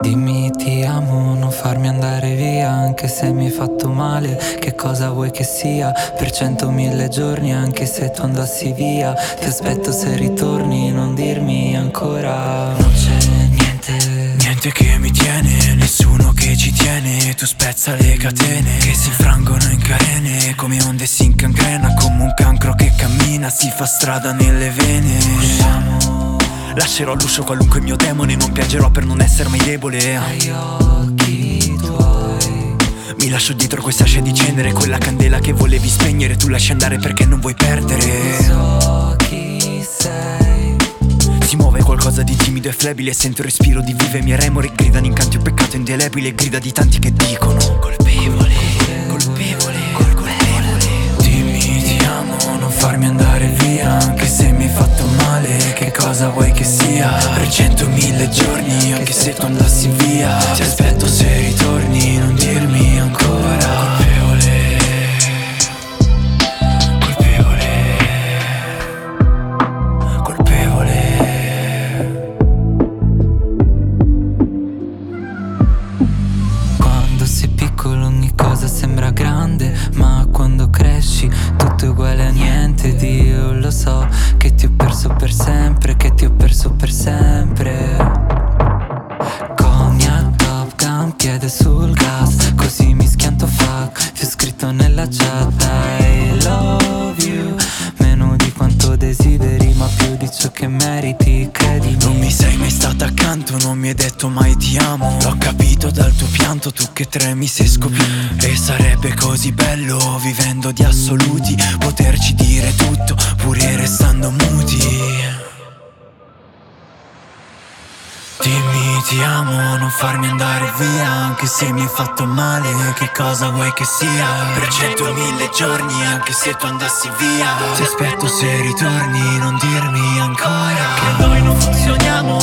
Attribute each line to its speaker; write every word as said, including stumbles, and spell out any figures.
Speaker 1: Dimmi ti amo, non farmi andare via, anche se mi hai fatto male. Che cosa vuoi che sia? Per centomila giorni, anche se tu andassi via. Ti aspetto se ritorni, non dirmi ancora. Non c'è niente,
Speaker 2: niente che mi tiene, nessuno che ci tiene. Tu spezza le catene che si infrangono in carene, come onde si incancrena, come un cancro che cammina, si fa strada nelle vene.
Speaker 1: usciamo
Speaker 2: Lascerò all'uscio qualunque mio demone, non piangerò per non essere mai debole.
Speaker 1: ai occhi tuoi.
Speaker 2: Mi lascio dietro questa scia di cenere, quella candela che volevi spegnere. Tu lasci andare perché non vuoi perdere.
Speaker 1: So chi sei.
Speaker 2: Si muove qualcosa di timido e flebile, sento il respiro di vive mie remore. Gridano incanti un peccato indelebile, grida di tanti che dicono colpevole, colpevole, colpevole.
Speaker 1: Dimmi ti amo, non farmi andare via, anche se mi hai fatto male. Che cosa vuoi che sia?
Speaker 2: Per centomila giorni, anche se tu andassi via.
Speaker 1: Ti aspetto se ritorni, non dirmi ancora.
Speaker 2: Colpevole, colpevole, colpevole.
Speaker 1: Quando sei piccolo ogni cosa sembra grande, ma quando cresci tutto è uguale a niente. Ed io lo so che ti ho perso per sempre, che ti ho perso per sempre. Cognac, Top Gun, piede sul gas, così mi schianto fuck. Ti ho scritto nella chat I love you, meno di quanto desideri, ma più di ciò che meriti, credimi.
Speaker 2: Non mi sei mai stata accanto, non mi hai detto mai ti amo. L'ho capito dal tuo pianto, tu che tremi se scopi. E sarebbe così bello, vivendo di assoluti, poterci dire tutto, pure restando muti. Dimmi ti amo, non farmi andare via, anche se mi hai fatto male. Che cosa vuoi che sia? Per centomila giorni, anche se tu andassi via. Ti aspetto se ritorni, non dirmi ancora che noi non funzioniamo.